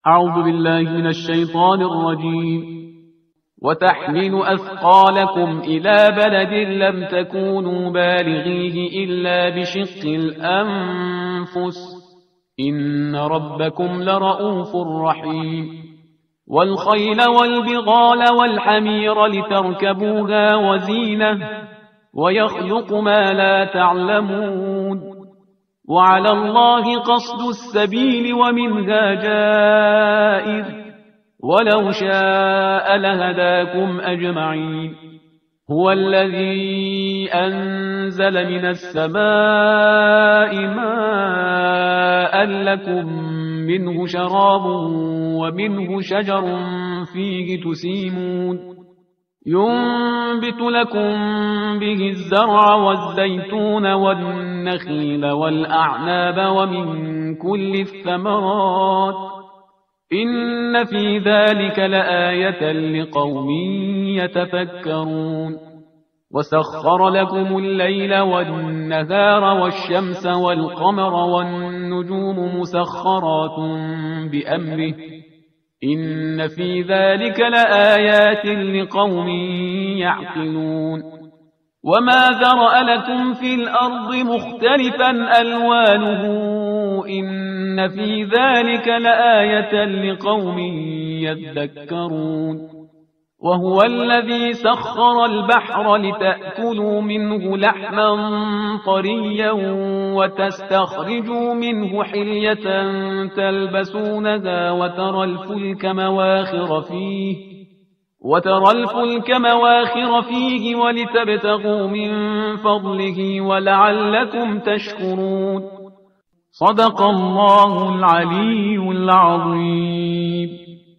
أعوذ بالله من الشيطان الرجيم. وتحمل أثقالكم إلى بلد لم تكونوا بالغيه إلا بشق الأنفس إن ربكم لرؤوف رحيم. والخيل والبغال والحمير لتركبوها وزينة ويخلق ما لا تعلمون وعلى الله قصد السبيل ومنها جائر ولو شاء لهداكم أجمعين. هو الذي أنزل من السماء ماء لكم منه شراب ومنه شجر فيه تسيمون ينبت لكم به الزرع والزيتون والنخيل والأعناب ومن كل الثمرات إن في ذلك لآية لقوم يتفكرون. وسخر لكم الليل والنهار والشمس والقمر والنجوم مسخرات بأمره إن في ذلك لآيات لقوم يعقلون. وما ذرأ لكم في الأرض مختلفا ألوانه إن في ذلك لآية لقوم يذكرون. وهو الذي سخر البحر لتأكلوا منه لحما طريا وتستخرجوا منه حلية تلبسونها وترى الفلك مواخر فيه ولتبتغوا من فضله ولعلكم تشكرون. صدق الله العلي العظيم.